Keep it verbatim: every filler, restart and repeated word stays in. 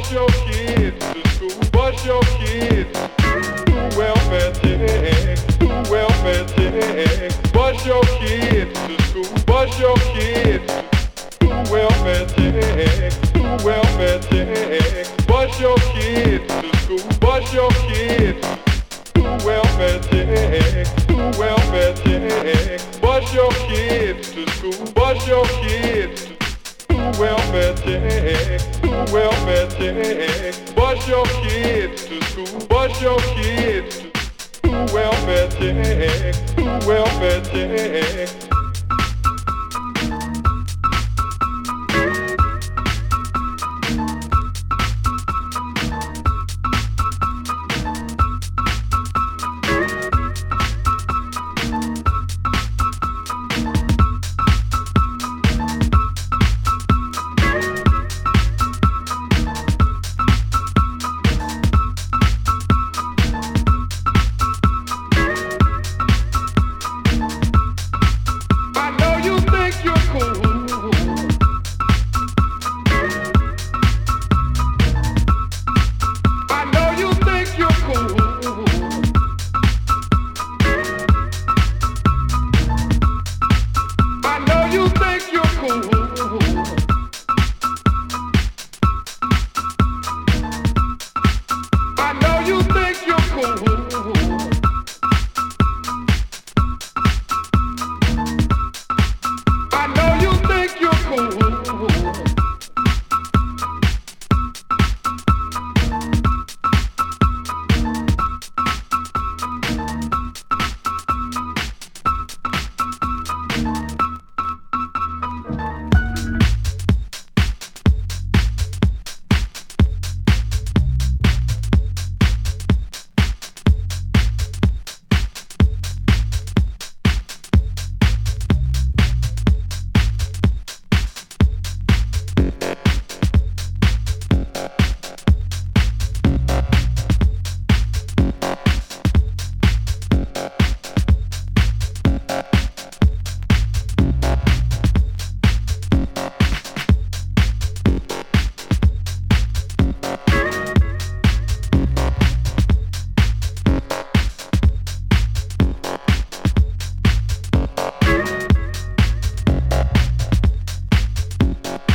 bus your kids to school, bus your kids to welfare check, welfare check, bus your kids to school, bus your kids to welfare check, welfare check, bus your kids to school, bus your kids to welfare check, welfare check, bus your kids to school, bus your kids to welfare check, welfare check, bus your kids to school, bus your kids to welfare check, welfare check.